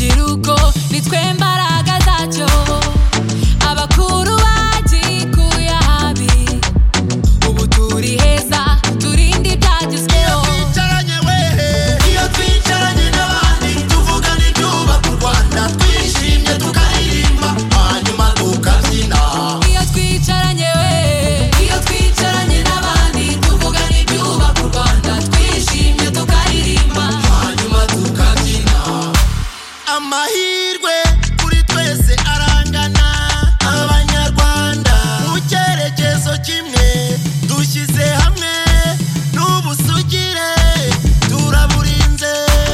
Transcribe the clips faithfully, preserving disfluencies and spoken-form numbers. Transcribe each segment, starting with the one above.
urubyiruko nitwe mbaraga zacyo abakuru bagikuye habi ubu turi heza turinde ibyagezweho twicaranye wehe iyo twicaranye n'abandi tuvuga n'ibyubaka u Rwanda twishimye tukaririmba hanyuma tukabyina iyo twicaranye wehe iyo twicaranye n'abandi tuvuga n'ibyubaka u Rwanda twishimye tukaririmba hanyuma tukabyina amahirwe kuri twese arangana abanyarwanda mu cyerekezo kimwe dushyize hamwe n'ubusugire turaburinze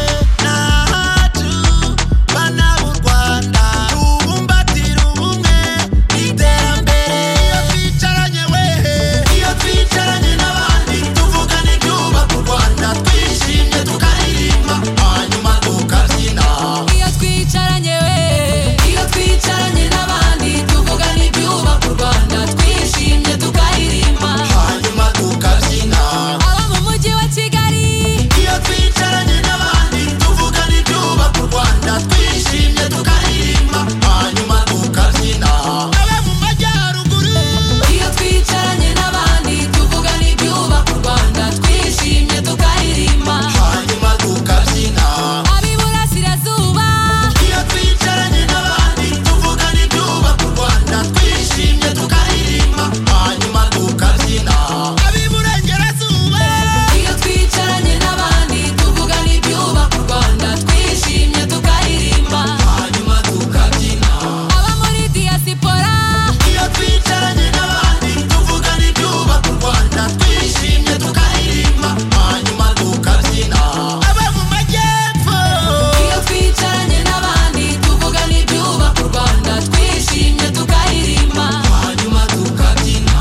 n'ahacu bana b'u Rwanda tubumbatire ubumwe n'iterambere iyo twicaranye wehe iyo twicaranye n'abandi tuvuga n'ibyubaka u Rwanda twishimye tukaririmba hanyuma tukabyina iyo twicaranye wehe iyo twicaranye n'abandi tuvuga n'ibyubaka u Rwanda twishimye tukaririmba hanyuma tukabyina aba mu mujyi wa Kigali iyo twicaranye n'abandi tuvuga n'ibyubaka u Rwanda twishimye tukaririmba hanyuma tukabyina aba mu majyaruguru iyo twicaranye n'abandi tuvuga n'ibyubaka u Rwanda twishimye tukaririmba hanyuma tukabyina ab'iburasirazuba iyo twicaranye n'abandi tuvuga n'ibyubaka u Rwanda twishimye tukaririmba hanyuma tukabyina ab'iburengerazuba iyo twicaranye n'abandi tuvuga n'ibyubaka u Rwanda twishimye tukaririmba hanyuma tukabyina aba muri diaspora iyo twicaranye n'abandi tuvuga n'ibyubaka u Rwanda twishimye tukaririmba hanyuma tukabyina aba mu majyepfo iyo twicaranye n'abandi tuvuga n'ibyubaka u Rwanda twishimye tukaririmba hanyuma tukabyina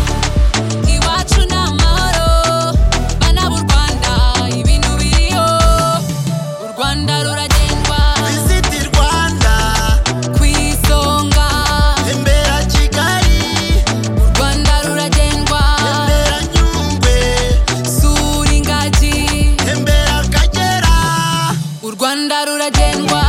iwacu ni amahoro bana b'u Rwanda ibintu biriho u Rwanda ruragendwa Visit Rwanda ku isonga tembera Kigali u Rwanda ruragendwa tembera Nyungwe sura ingagi tembera Akagera u Rwanda ruragendwa